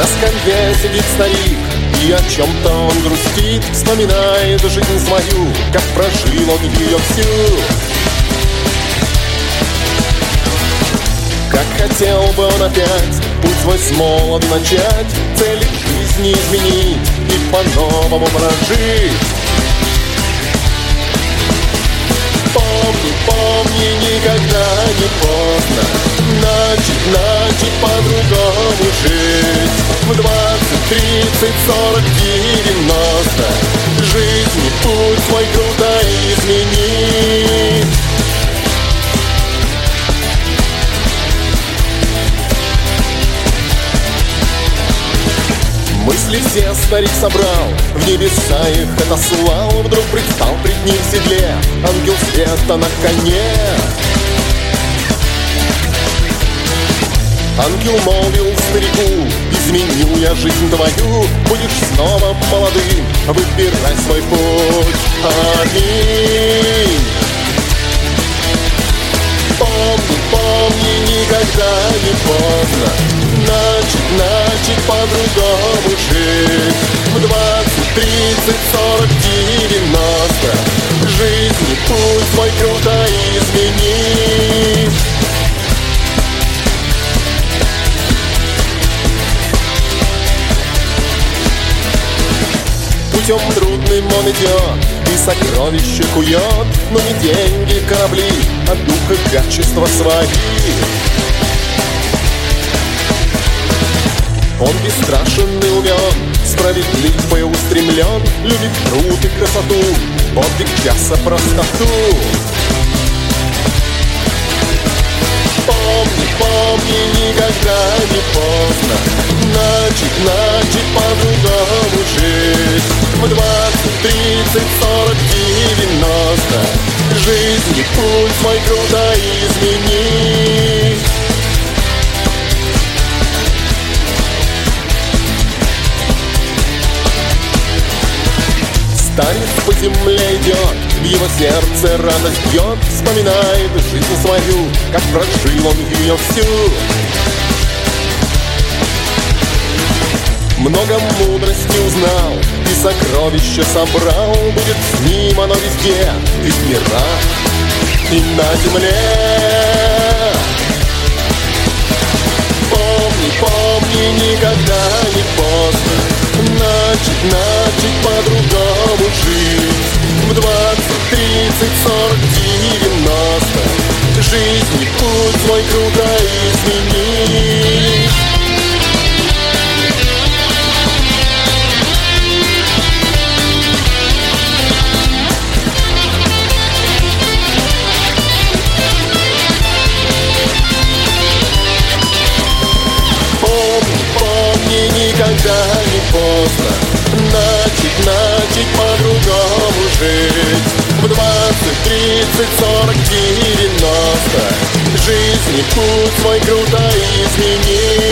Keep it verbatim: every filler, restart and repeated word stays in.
На скамье сидит старик, и о чем-то он грустит, вспоминает жизнь свою, как прожил он ее всю. Как хотел бы он опять путь свой с молоду начать, цели жизни изменить и по-новому прожить. Помни, помни, никогда не поздно начать, начать по-другому жить. В двадцать, тридцать, сорок, девяносто жизнь и путь свой круто изменить. Мысли все старик собрал, в небеса их отослал. Вдруг предстал пред ним в седле ангел света на коне. Ангел молвил старику: изменил я жизнь твою, будешь снова молодым, выбирай свой путь. Аминь. Помни, помни, никогда не поздно начать, начать по-другому жить. В двадцать, тридцать, сорок, девяносто жизнь и путь свой круто изменить. Путем трудным он идет и сокровища кует, но не деньги, корабли, а дух и качества свои. Он бесстрашен и умен, справедлив и устремлен, любит труд и красоту, подвиг часа простоту. Помни, помни, никогда не поздно начать, начать по-другому жить. В двадцать, тридцать, сорок, девяносто жизнь и путь свой круто изменить. Старец по земле идет, в его сердце радость бьет, вспоминает жизнь свою, как прожил он ее всю. Много мудрости узнал и сокровища собрал, будет с ним оно везде, и в мирах, и на земле. Помни, помни, никогда не поздно начать, начать по-другому жить. В двадцать, тридцать, сорок, девяносто жизнь и путь свой круто изменить. Помни, помни, никогда не поздно начать, начать по-другому жить. В двадцать, тридцать, сорок, девяносто жизнь и путь свой круто изменить.